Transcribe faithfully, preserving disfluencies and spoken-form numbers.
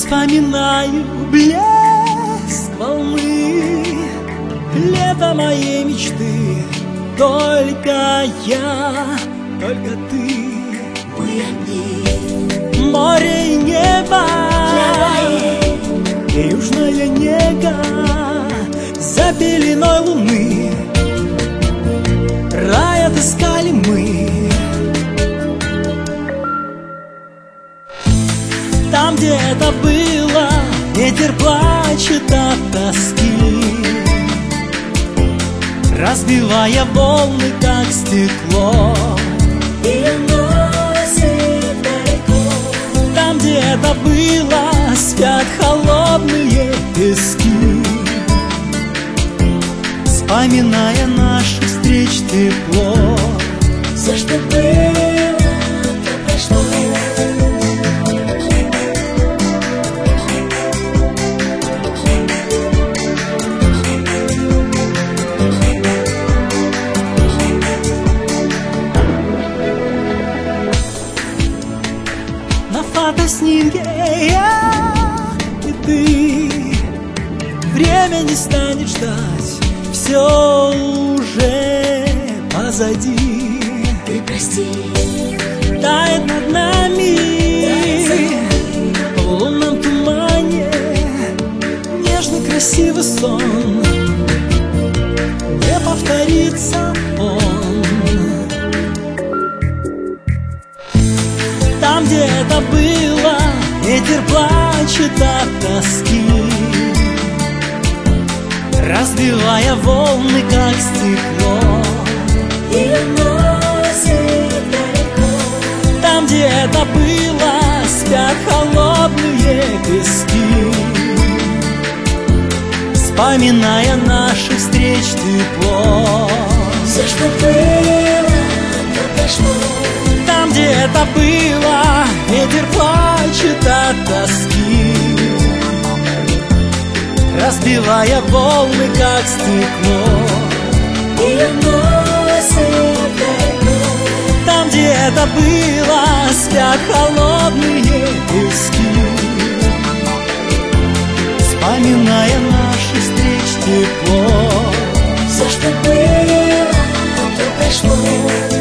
Вспоминаю блеск волны, лето моей мечты. Только я, только ты, мы одни. море и небо, Для и южная нега за пеленой луны. Рай отыскали мы. Там, где это было, ветер плачет от тоски, разбивая волны, как стекло, и уносит далеко. там, где это было, спят холодные пески, вспоминая наших встреч тепло. Все, что было, то прошло. На фотоснимке я и ты, время не станет ждать, все уже позади. Ты прости, Тает над нами в лунном тумане нежный красивый сон, не повторится он. Там, где это было, ветер плачет от тоски, разбивая волны, как стекло, и уносит далеко. там, где это было, спят холодные пески, вспоминая наших встреч тепло. Все, что было, то прошло. Там, где это было, ветер плачет от тоски, разбивая волны, как стекло, И уносит далеко. там, где это было, спят холодные пески, вспоминая наши встреч тепло. Все, что было, то прошло.